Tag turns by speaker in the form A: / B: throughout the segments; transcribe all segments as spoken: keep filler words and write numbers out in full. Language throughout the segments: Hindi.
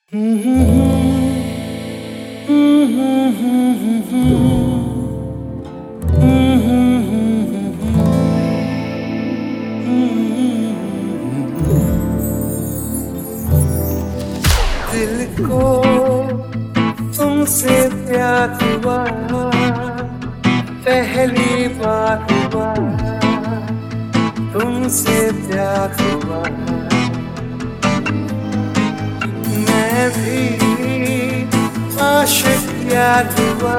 A: दिल को तुमसे प्यार हुआ, पहली बार हुआ तुमसे प्यार हुआ। मैं भी आशिक यार हुआ,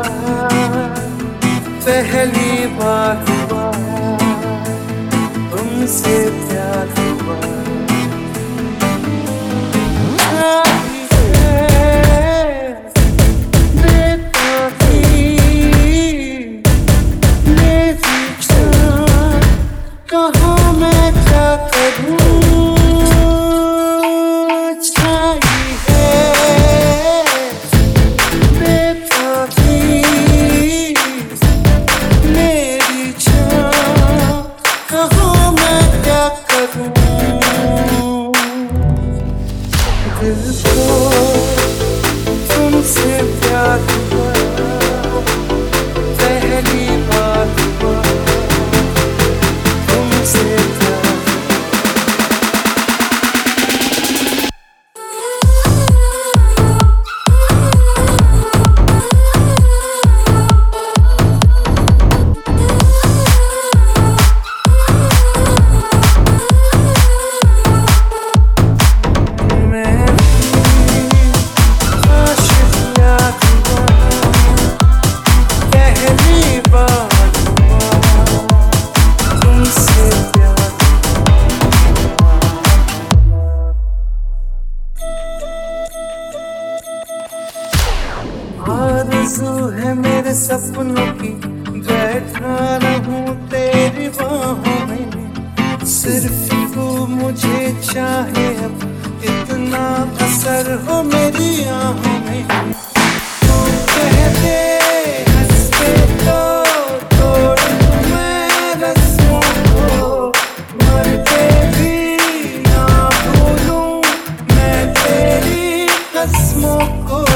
A: पहली बार हुआ तुमसे प्यार हुआ। कहाँ मैं क्या करूँ, छाई है बेताबी मेरी जान, कहाँ मैं क्या करूँ। दिल को तुमसे प्यार हुआ, पहली बार हुआ तुमसे प्यार। आरज़ू है मेरे सपनों की, बैठा रहूं तेरी बाहों में। सिर्फ तू मुझे चाहे, अब इतना असर हो मेरी आहों में। तू कह दे हंस के तो तोड़ दूं मैं रस्मों को, मर के भी ना भूलूं मैं तेरी कसमों को।